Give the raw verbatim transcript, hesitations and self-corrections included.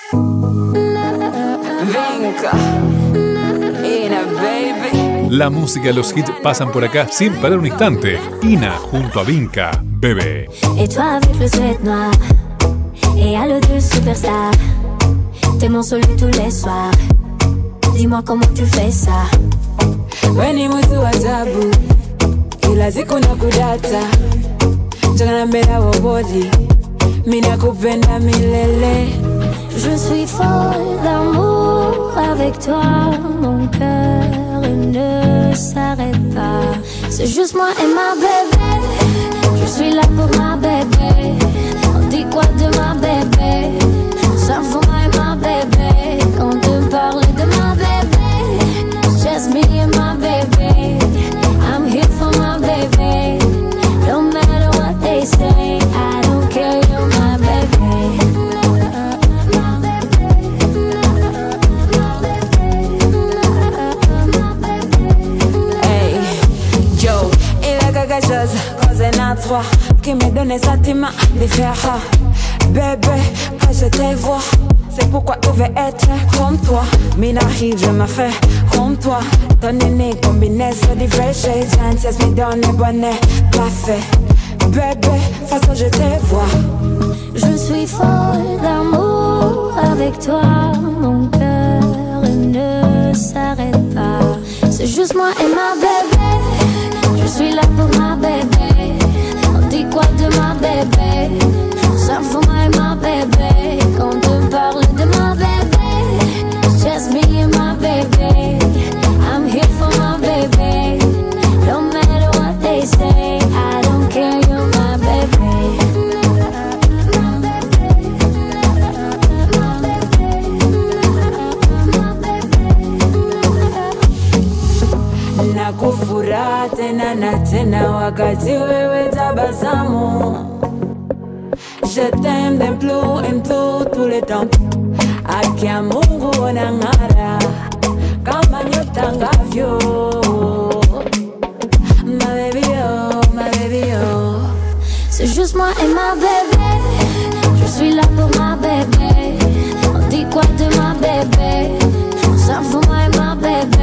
Vinca, Ina, baby. La música y los hits pasan por acá sin parar un instante. Ina junto a Vinca, bébé. Et toi avec le sweat noir et à l'eau de superstar. T'es mon soleil tous les soirs. Dis-moi comment tu fais ça. Weni mtu ajabu, ila siku nakudata. Jana mbele wa body, mimi nakupenda milele. Je suis folle d'amour avec toi. Mon cœur il ne s'arrête pas. C'est juste moi et ma bébé. Je suis là pour ma bébé. On dit quoi de ma bébé? Ça vaut moi et ma bébé. Quand on parle de ma bébé, it's just me and my baby. I'm here for my baby. No matter what they say, I don't care, you're my baby. Hey, yo, il y a quelque chose, cause un à toi, qui me donne ce sentiment de faire. Bébé, quand je te vois, c'est pourquoi je veux être comme toi. M'arrive, je me fais comme toi. Ton nez combinaison de fresh chances me donne un bonnet café. Bébé, façon je te vois. Je suis folle d'amour avec toi. Mon cœur il ne s'arrête pas. C'est juste moi et ma bébé. Je suis là pour ma bébé. On dit quoi de ma bébé? Ça vaut moi et ma bébé. Quand on parle de ma bébé, it's just me and my baby. I'm here for my baby. No matter what they say, I don't care, you're my baby. Nakufura tena na tena wakati wewe tabasamu. Je t'aime d'un plus en plus tout le temps. Akia Mungu onangara kama nyota ngavyo. My baby oh, my baby oh. C'est juste moi et ma bébé. Je suis là pour ma bébé. On dit quoi de ma bébé? Ça vaut moi et ma bébé.